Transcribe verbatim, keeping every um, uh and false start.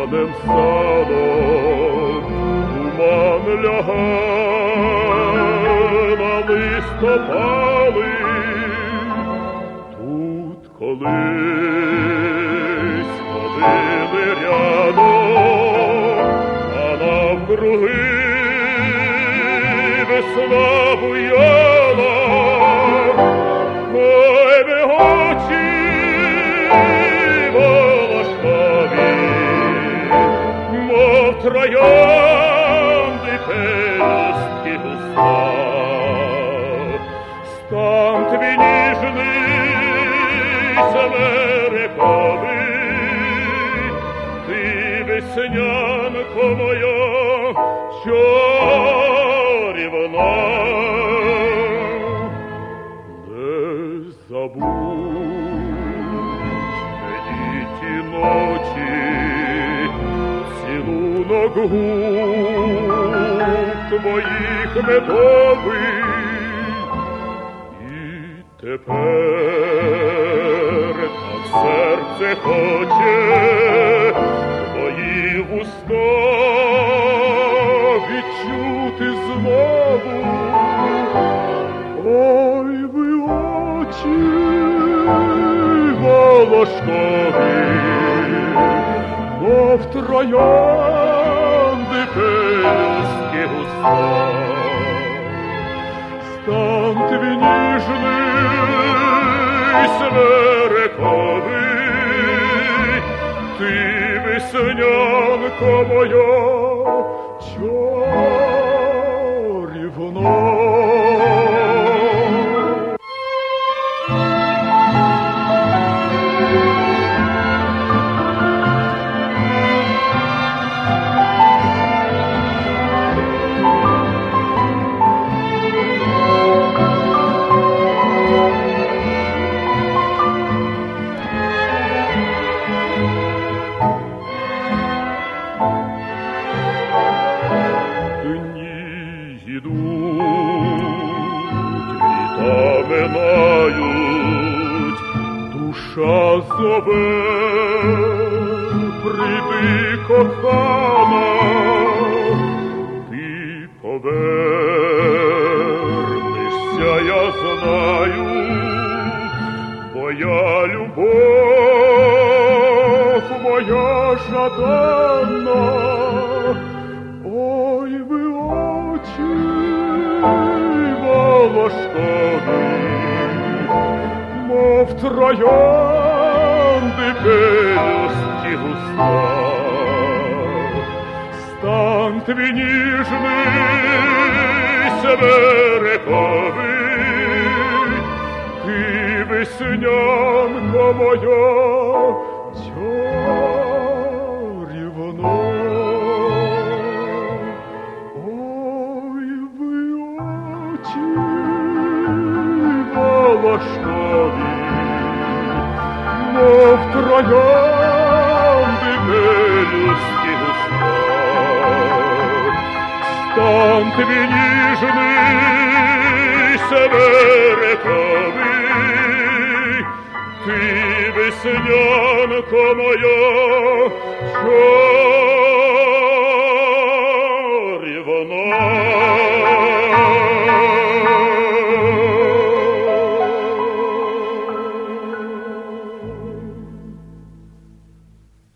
весняним садом туман лягає на листопали. Тут колись ходили рядом, а навкруги весна буяла. Ой, ви очі волошкові, мов троянди пелюстки густа. Стан твій ніжний, семериковий, ти веснянко моя чарівна. Забудь мені ті ночі, цілунок губ твоїх медовий. І тепер так серце хоче твої вуста відчути знову. Ой, ви очі волошкові, мов троянди пелюстки густа. Стан твій ніжний, смерековий, ти веснянко моя чарівна. Минають, душа зове, прийди, кохана, ти повернешся, я знаю, моя любов, моя жадана. Ой, ви очі волошкові, мов троянди пелюстки густа. Стан твій ніжний, семериковий, ти веснянко моя чарівна. Ой, ви очі волошкові, мов троянди пелюстки густа. Стан твій ніжний, семериковий, ти веснянко моя чарівна.